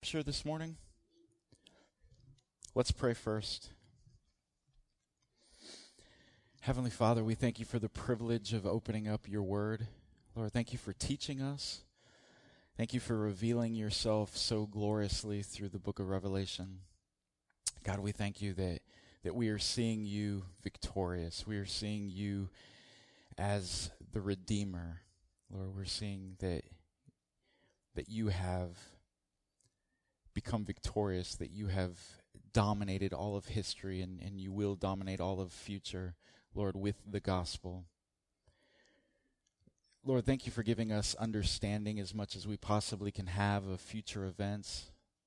Scripture this morning? Let's pray first. Heavenly Father, we thank you for the privilege of opening up your word. Lord, thank you for teaching us. Thank you for revealing yourself so gloriously through the book of Revelation. God, we thank you that we are seeing you victorious. We are seeing you as the Redeemer. Lord, we're seeing that you have become victorious, that you have dominated all of history and you will dominate all of future, Lord, with the gospel. Lord, thank you for giving us understanding as much as we possibly can have of future events.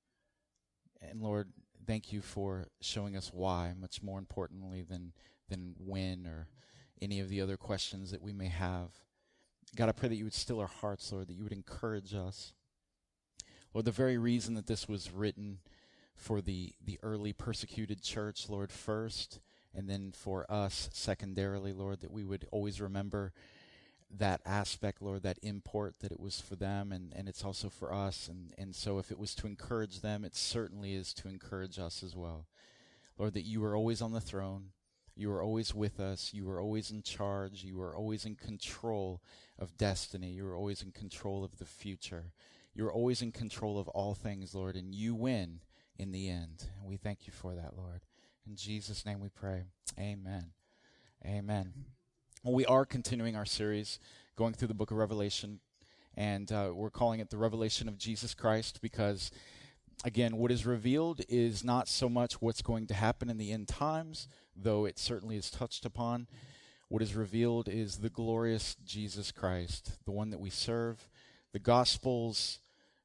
And Lord, thank you for showing us why, much more importantly than when or any of the other questions that we may have. God, I pray that you would still our hearts, Lord, that you would encourage us. Lord, the very reason that this was written for the early persecuted church, Lord, first, and then for us secondarily, Lord, that we would always remember that aspect, Lord, that import, that it was for them and it's also for us. And so if it was to encourage them, it certainly is to encourage us as well. Lord, that you are always on the throne. You are always with us. You are always in charge. You are always in control of destiny. You are always in control of the future. You are always in control of all things, Lord, and you win in the end. And we thank you for that, Lord. In Jesus' name we pray. Amen. Amen. Well, we are continuing our series going through the book of Revelation, and we're calling it the Revelation of Jesus Christ because, again, what is revealed is not so much what's going to happen in the end times, though it certainly is touched upon. What is revealed is the glorious Jesus Christ, the one that we serve. The Gospels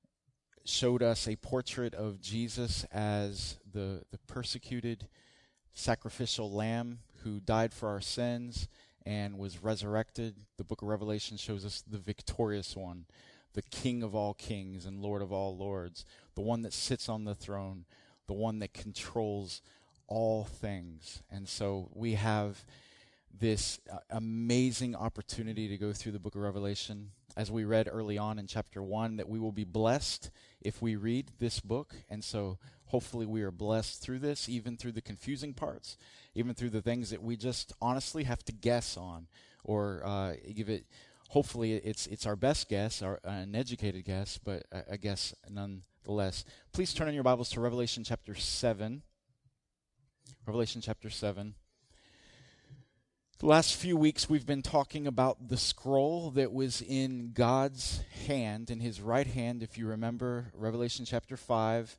showed us a portrait of Jesus as the persecuted sacrificial lamb who died for our sins and was resurrected. The book of Revelation shows us the victorious one, the King of all kings and Lord of all lords, the one that sits on the throne, the one that controls all things. And so we have this amazing opportunity to go through the book of Revelation. As we read early on in chapter 1, that we will be blessed if we read this book. And so hopefully we are blessed through this, even through the confusing parts, even through the things that we just honestly have to guess on or give it. Hopefully it's our best guess, an educated guess, but a guess nonetheless. Please turn in your Bibles to Revelation chapter 7. Revelation chapter 7. The last few weeks we've been talking about the scroll that was in God's hand, in his right hand. If you remember Revelation chapter 5,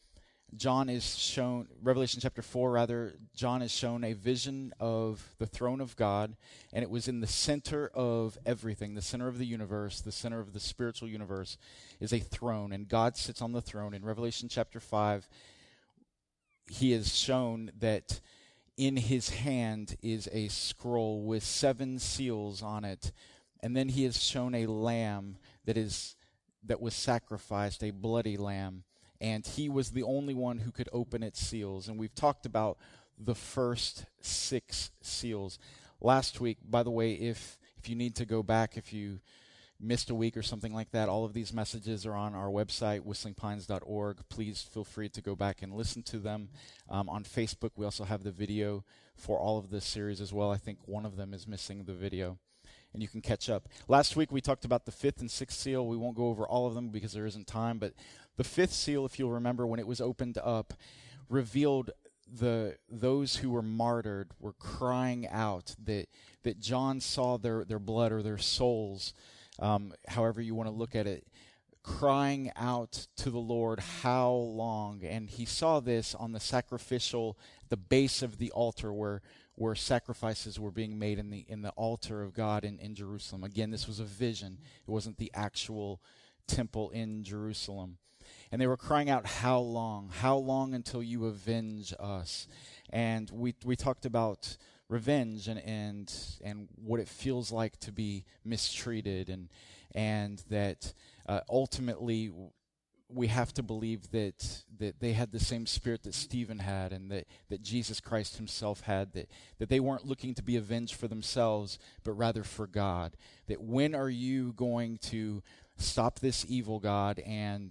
Revelation chapter 4 rather, John is shown a vision of the throne of God, and it was in the center of everything, the center of the universe, the center of the spiritual universe is a throne, and God sits on the throne. In Revelation chapter 5, he is shown that in his hand is a scroll with 7 seals on it. And then he is shown a lamb that was sacrificed, a bloody lamb. And he was the only one who could open its seals. And we've talked about the first 6 seals. Last week, by the way, if you need to go back, if you missed a week or something like that, all of these messages are on our website, whistlingpines.org. Please feel free to go back and listen to them. On Facebook, we also have the video for all of this series as well. I think one of them is missing the video, and you can catch up. Last week, we talked about the 5th and 6th seal. We won't go over all of them because there isn't time, but the 5th seal, if you'll remember, when it was opened up, revealed those who were martyred were crying out that John saw their blood or their souls, however you want to look at it, crying out to the Lord, how long? And he saw this on the base of the altar where sacrifices were being made in the altar of God in Jerusalem. Again, this was a vision. It wasn't the actual temple in Jerusalem. And they were crying out, how long? How long until you avenge us? And we talked about revenge and what it feels like to be mistreated, and that ultimately we have to believe that they had the same spirit that Stephen had, and that Jesus Christ himself had, that they weren't looking to be avenged for themselves, but rather for God. That when are you going to stop this evil, God, and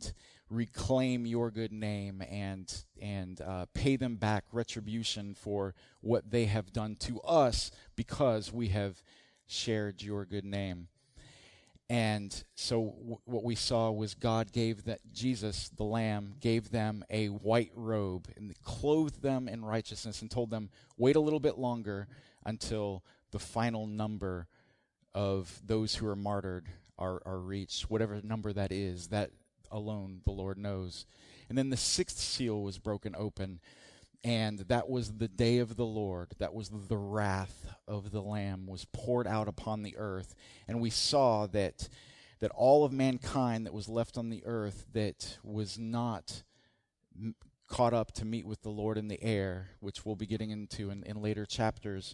reclaim your good name and pay them back retribution for what they have done to us because we have shared your good name. And so what we saw was God gave that Jesus, the Lamb, gave them a white robe and clothed them in righteousness and told them, wait a little bit longer until the final number of those who are martyred are reached, whatever number that is. That alone the Lord knows. And then the sixth seal was broken open, and that was the day of the Lord. That was the wrath of the Lamb was poured out upon the earth. And we saw that all of mankind that was left on the earth that was not caught up to meet with the Lord in the air, which we'll be getting into in later chapters,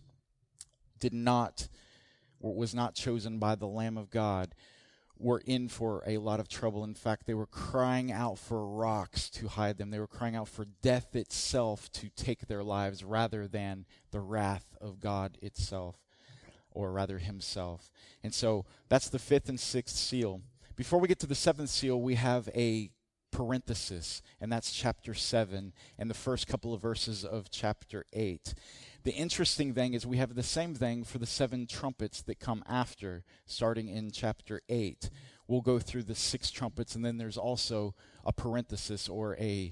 was not chosen by the Lamb of God, were in for a lot of trouble. In fact, they were crying out for rocks to hide them. They were crying out for death itself to take their lives rather than the wrath of God itself, or rather himself. And so that's the fifth and sixth seal. Before we get to the seventh seal, we have a parenthesis, and that's chapter 7 and the first couple of verses of chapter 8. The interesting thing is we have the same thing for the 7 trumpets that come after, starting in chapter 8. We'll go through the 6 trumpets, and then there's also a parenthesis or a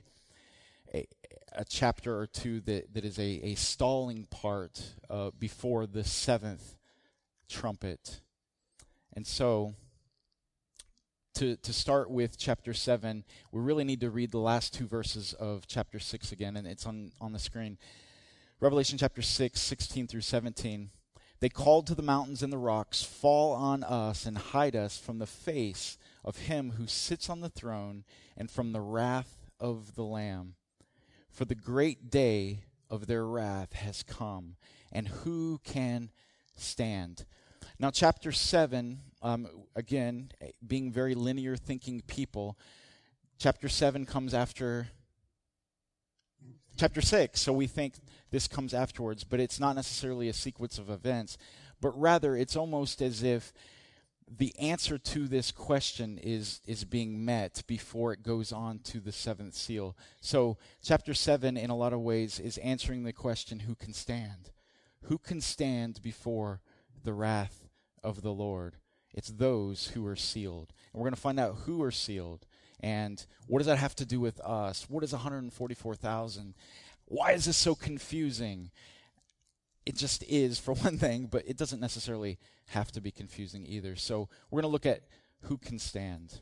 chapter or two that is a stalling part before the 7th trumpet. And so to start with chapter 7, we really need to read the last 2 verses of chapter 6 again, and it's on the screen. Revelation chapter 6, 16 through 17. They called to the mountains and the rocks, fall on us and hide us from the face of him who sits on the throne and from the wrath of the Lamb. For the great day of their wrath has come, and who can stand? Now chapter 7, again, being very linear thinking people, chapter 7 comes after chapter 6, so we think this comes afterwards, but it's not necessarily a sequence of events, but rather it's almost as if the answer to this question is being met before it goes on to the 7th seal. So chapter 7, in a lot of ways, is answering the question, who can stand? Who can stand before the wrath of the Lord? It's those who are sealed. And we're going to find out who are sealed. And what does that have to do with us? What is 144,000? Why is this so confusing? It just is, for one thing, but it doesn't necessarily have to be confusing either. So we're going to look at who can stand.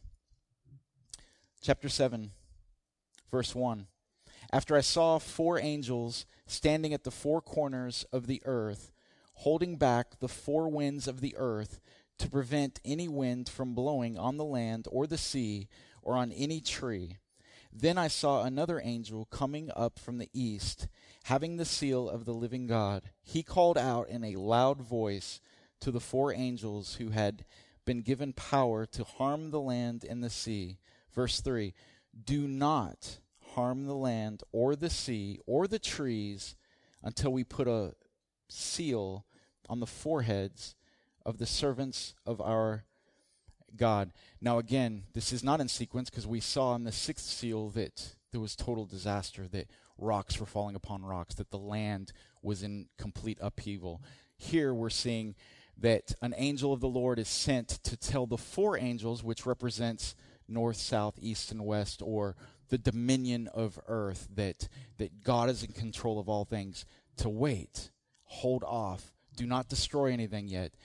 Chapter 7, verse 1. After I saw 4 angels standing at the 4 corners of the earth, holding back the 4 winds of the earth to prevent any wind from blowing on the land or the sea or on any tree. Then I saw another angel coming up from the east, having the seal of the living God. He called out in a loud voice to the 4 angels who had been given power to harm the land and the sea. Verse 3, do not harm the land or the sea or the trees until we put a seal on the foreheads of the servants of our God. Now again, this is not in sequence because we saw in the 6th seal that there was total disaster, that rocks were falling upon rocks, that the land was in complete upheaval. Here we're seeing that an angel of the Lord is sent to tell the 4 angels, which represents north, south, east, and west, or the dominion of earth, that God is in control of all things, to wait, hold off, do not destroy anything yet,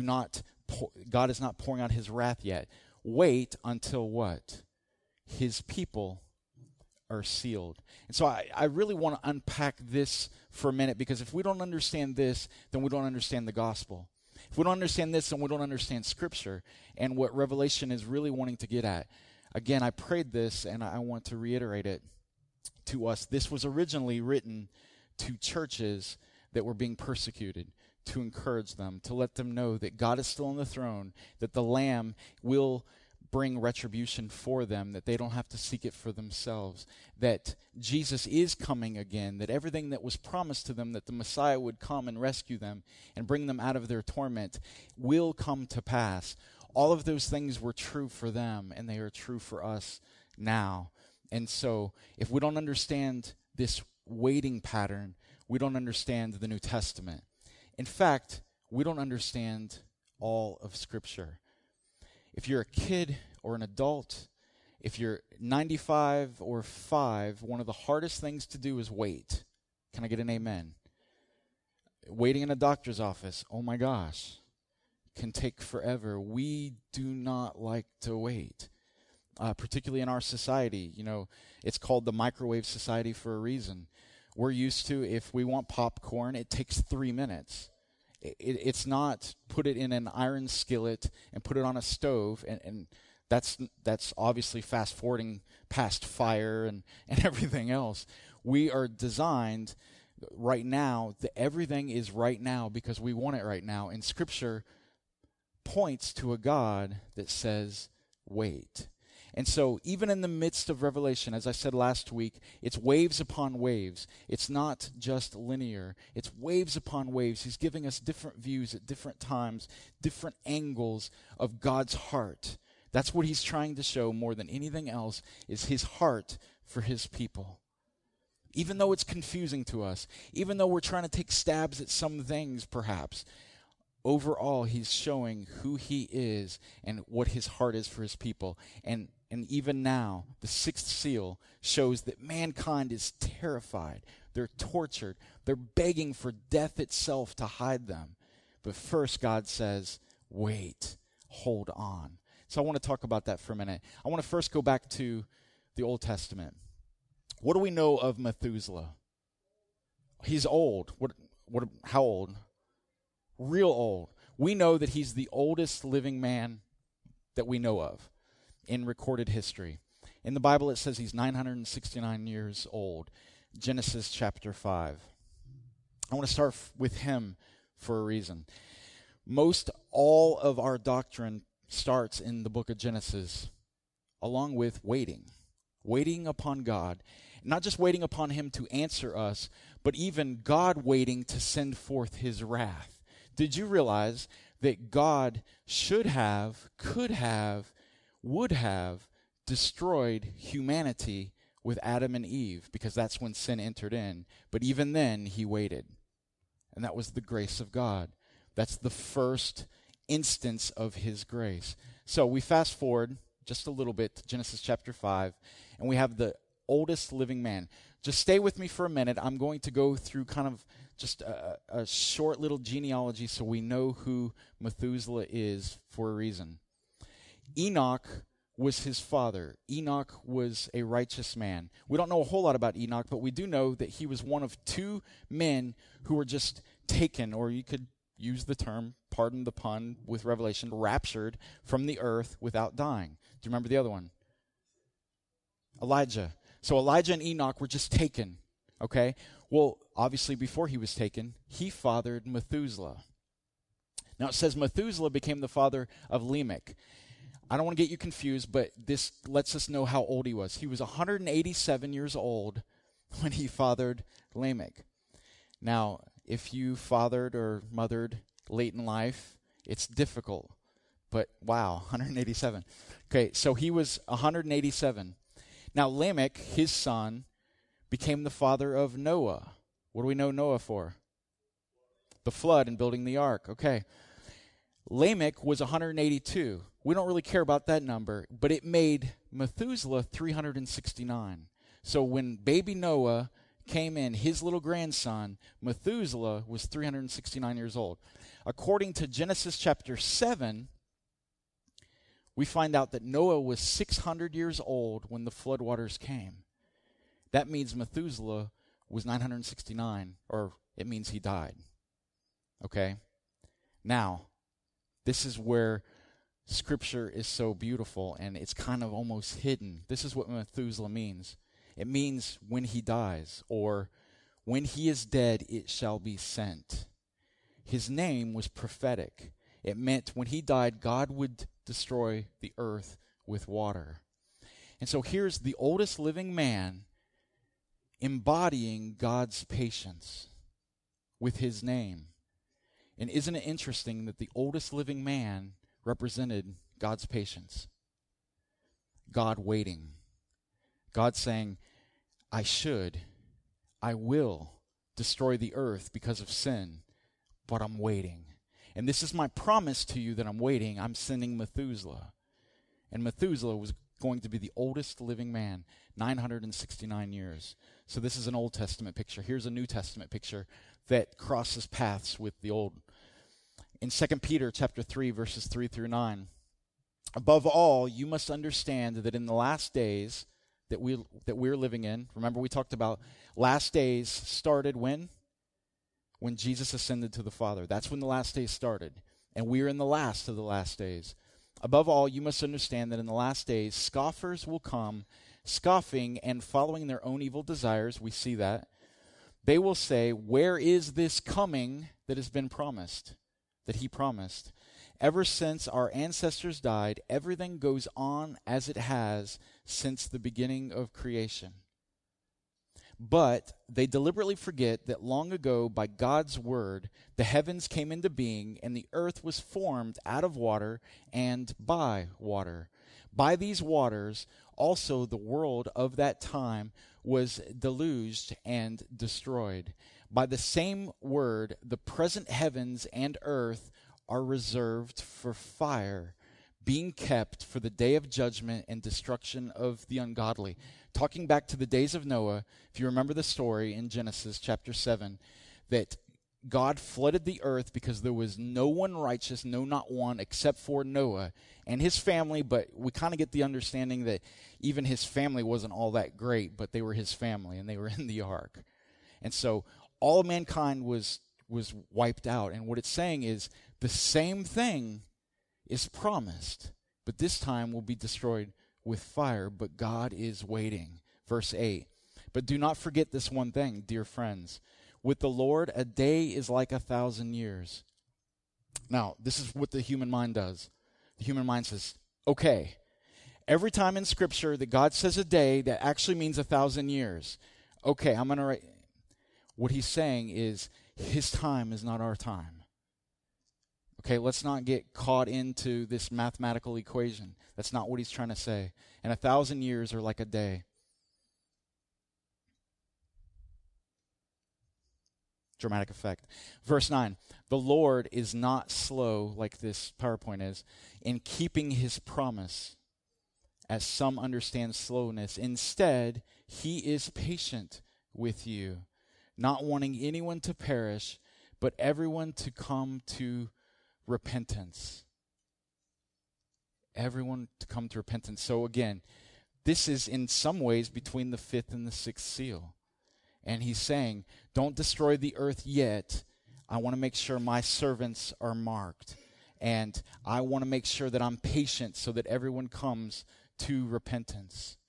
God is not pouring out his wrath yet. Wait until what? His people are sealed. And so I really want to unpack this for a minute, because if we don't understand this, then we don't understand the gospel. If we don't understand this, then we don't understand Scripture and what Revelation is really wanting to get at. Again, I prayed this, and I want to reiterate it to us. This was originally written to churches that were being persecuted, to encourage them, to let them know that God is still on the throne, that the Lamb will bring retribution for them, that they don't have to seek it for themselves, that Jesus is coming again, that everything that was promised to them, that the Messiah would come and rescue them and bring them out of their torment, will come to pass. All of those things were true for them, and they are true for us now. And so if we don't understand this waiting pattern, we don't understand the New Testament. In fact, we don't understand all of Scripture. If you're a kid or an adult, if you're 95 or 5, one of the hardest things to do is wait. Can I get an amen? Waiting in a doctor's office, oh my gosh, can take forever. We do not like to wait, particularly in our society. You know, it's called the microwave society for a reason. We're used to, if we want popcorn, it takes 3 minutes. It's not put it in an iron skillet and put it on a stove, and that's obviously fast forwarding past fire and everything else. We are designed right now, everything is right now because we want it right now. And Scripture points to a God that says, wait. And so even in the midst of Revelation, as I said last week, it's waves upon waves. It's not just linear. It's waves upon waves. He's giving us different views at different times, different angles of God's heart. That's what he's trying to show more than anything else, is his heart for his people. Even though it's confusing to us, even though we're trying to take stabs at some things perhaps, overall he's showing who he is and what his heart is for his people. And even now, the sixth seal shows that mankind is terrified. They're tortured. They're begging for death itself to hide them. But first God says, wait, hold on. So I want to talk about that for a minute. I want to first go back to the Old Testament. What do we know of Methuselah? He's old. How old? Real old. We know that he's the oldest living man that we know of in recorded history. In the Bible, it says he's 969 years old. Genesis chapter 5. I want to start with him for a reason. Most all of our doctrine starts in the book of Genesis, along with waiting upon God. Not just waiting upon him to answer us, but even God waiting to send forth his wrath. Did you realize that God should have, could have, would have destroyed humanity with Adam and Eve, because that's when sin entered in. But even then, he waited. And that was the grace of God. That's the first instance of his grace. So we fast forward just a little bit to Genesis chapter 5, and we have the oldest living man. Just stay with me for a minute. I'm going to go through kind of just a short little genealogy so we know who Methuselah is for a reason. Enoch was his father. Enoch was a righteous man. We don't know a whole lot about Enoch, but we do know that he was one of 2 men who were just taken, or you could use the term, pardon the pun with Revelation, raptured from the earth without dying. Do you remember the other one? Elijah. So Elijah and Enoch were just taken, okay? Well, obviously before he was taken, he fathered Methuselah. Now it says Methuselah became the father of Lamech. I don't want to get you confused, but this lets us know how old he was. He was 187 years old when he fathered Lamech. Now, if you fathered or mothered late in life, it's difficult. But wow, 187. Okay, so he was 187. Now Lamech, his son, became the father of Noah. What do we know Noah for? The flood and building the ark. Okay. Lamech was 182. We don't really care about that number, but it made Methuselah 369. So when baby Noah came in, his little grandson, Methuselah was 369 years old. According to Genesis chapter 7, we find out that Noah was 600 years old when the floodwaters came. That means Methuselah was 969, or it means he died. Okay? Now, this is where Scripture is so beautiful, and it's kind of almost hidden. This is what Methuselah means. It means when he dies, or when he is dead, it shall be sent. His name was prophetic. It meant when he died, God would destroy the earth with water. And so here's the oldest living man embodying God's patience with his name. And isn't it interesting that the oldest living man represented God's patience? God waiting. God's saying, I will destroy the earth because of sin, but I'm waiting. And this is my promise to you that I'm waiting. I'm sending Methuselah. And Methuselah was going to be the oldest living man, 969 years. So this is an Old Testament picture. Here's a New Testament picture that crosses paths with the Old. In 2 Peter chapter 3, verses 3 through 9, above all, you must understand that in the last days that we're living in, remember we talked about last days started when? When Jesus ascended to the Father. That's when the last days started. And we're in the last of the last days. Above all, you must understand that in the last days, scoffers will come, scoffing and following their own evil desires. We see that. They will say, where is this coming that has been promised, that he promised? Ever since our ancestors died, everything goes on as it has since the beginning of creation. But they deliberately forget that long ago, by God's word, the heavens came into being, and the earth was formed out of water and by water. By these waters, also the world of that time was deluged and destroyed. By the same word, the present heavens and earth are reserved for fire, being kept for the day of judgment and destruction of the ungodly. Talking back to the days of Noah, if you remember the story in Genesis chapter 7, that God flooded the earth because there was no one righteous, no, not one, except for Noah and his family. But we kind of get the understanding that even his family wasn't all that great, but they were his family and they were in the ark. And so all of mankind was wiped out. And what it's saying is the same thing is promised, but this time will be destroyed with fire, but God is waiting. Verse 8, but do not forget this one thing, dear friends. With the Lord, a day is like 1,000 years. Now, this is what the human mind does. The human mind says, okay, every time in Scripture that God says a day, that actually means 1,000 years. Okay, I'm going to write. What he's saying is his time is not our time. Okay, let's not get caught into this mathematical equation. That's not what he's trying to say. And 1,000 years are like a day. Dramatic effect. Verse 9, the Lord is not slow, like this PowerPoint is, in keeping his promise, as some understand slowness. Instead, he is patient with you, not wanting anyone to perish, but everyone to come to repentance. Everyone to come to repentance. So again, this is in some ways between the fifth and the sixth seal. And he's saying, don't destroy the earth yet. I want to make sure my servants are marked. And I want to make sure that I'm patient so that everyone comes to repentance.